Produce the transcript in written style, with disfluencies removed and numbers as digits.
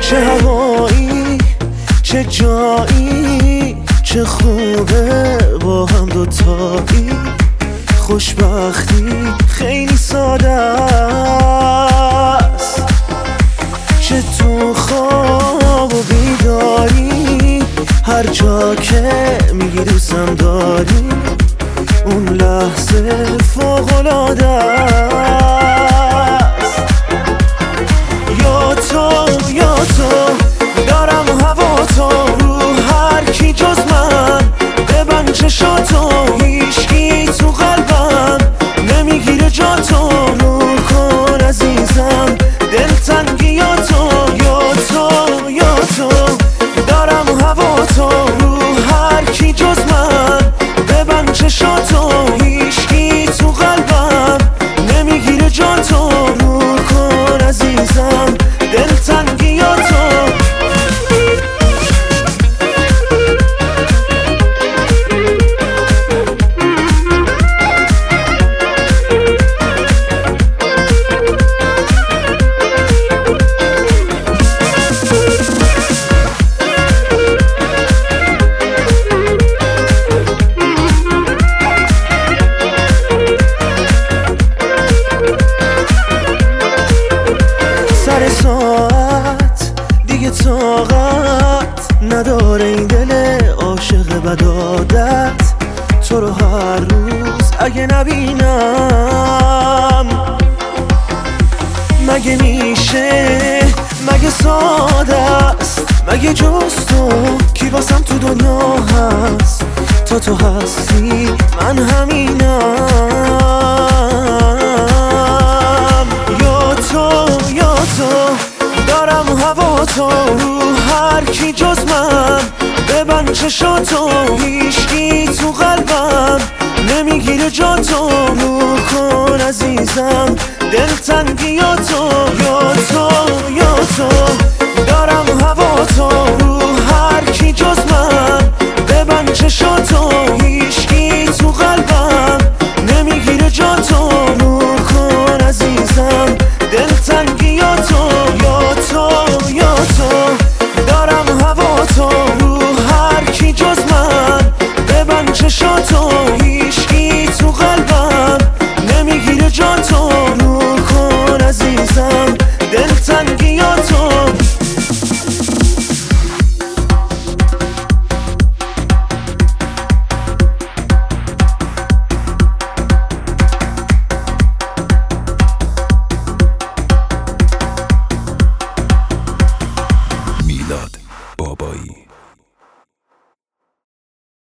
چه هوایی چه جایی، چه خوبه با هم دوتایی. خوشبختی خیلی ساده است، چه تو خواب و بیداری، هر جا که میگی دوستم داری، اون لحظه فوق‌العاده است. یا تو دارم هوا تو، رو هر کی جز من ببند چشاتو، هیچکی تو قلبم نمیگیره جا تو، نور کن عزیزم دلتنگیاتو. یا تو دارم هوا تو، رو هر کی جز من ببند چشاتو، هیچکی تو قلبم نمیگیره جا تو، نور کن عزیزم دلتنگیاتو. ساعت دیگه طاقت نداره این دل عاشق بد عادت، تو رو هر روز اگه نبینم مگه میشه، مگه ساده است، مگه جز تو کی واسم تو دنیا هست؟ تا تو هستی من همینم. یا تو دارم هوا تو، رو هر کی جز من ببند چشاتو، هیچکی تو قلبم نمیگیره جا تو، نور کن عزیزم دلتنگیاتو. یا تو دارم هوا تو، رو هر کی جز من ببند چشاتو، هیچکی تو قلبم نمیگیره جا تو، نور کن عزیزم دلتنگیاتو. یا تو دارم هوا تو، رو هر کی جز من ببند چشاتو، هیچکی تو قلبم نمیگیره جا تو، نور کن عزیزم دلتنگیاتو. میلاد بابایی.